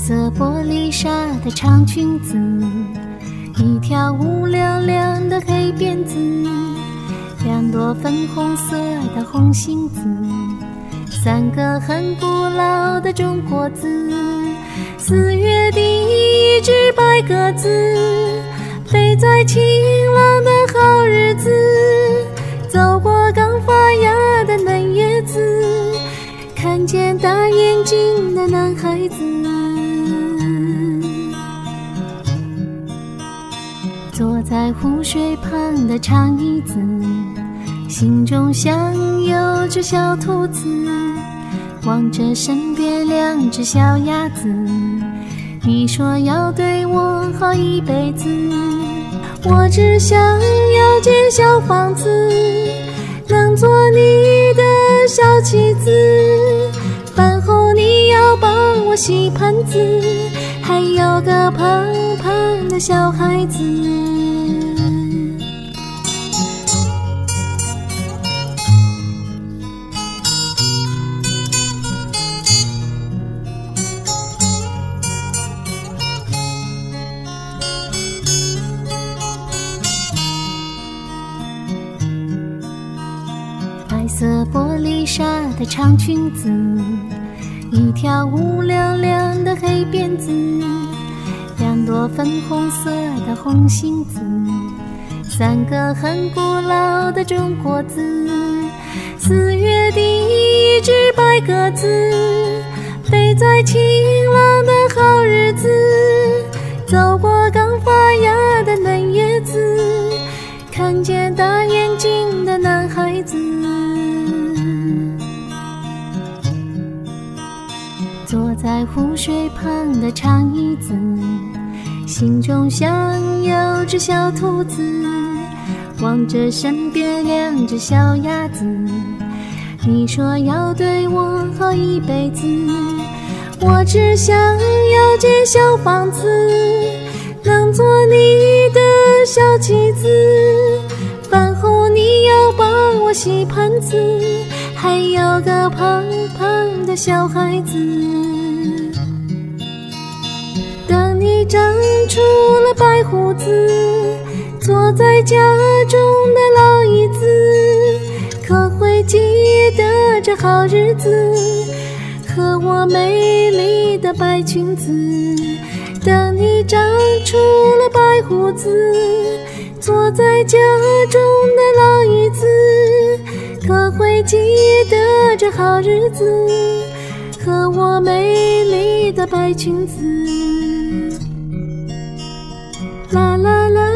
色玻璃纱的长裙子，一条乌亮亮的黑辫子，两朵粉红色的红杏子，三个很古老的中国字。4月的一只白鸽子，飞在晴朗的好日子，走过刚发芽的嫩叶子，看见大眼睛的男孩子。坐在湖水旁的长椅子，心中像有只小兔子，望着身边2只小鸭子。你说要对我好一辈子，我只想要间小房子，能做你的小妻子。饭后你要帮我洗盘子，还有个胖胖的小孩子。白色玻璃纱的长裙子，一条乌亮亮的黑辫子，两朵粉红色的红杏子，三个很古老的中国字。4月的一只白鸽子，飞在晴朗的好日子，走过刚发芽的嫩叶子，看见大眼睛的男孩子。坐在湖水旁的长椅子，心中像有只小兔子，望着身边2只小鸭子。你说要对我好一辈子，我只想要间小房子，能做你的小妻子。饭后你要帮我洗盘子，还有个胖胖的小孩子。等你长出了白胡子，坐在家中的老椅子，可会记得这好日子和我美丽的白裙子。等你长出了白胡子，坐在家中的老椅子，可会记得这好日子和我美丽的白裙子。啦啦啦。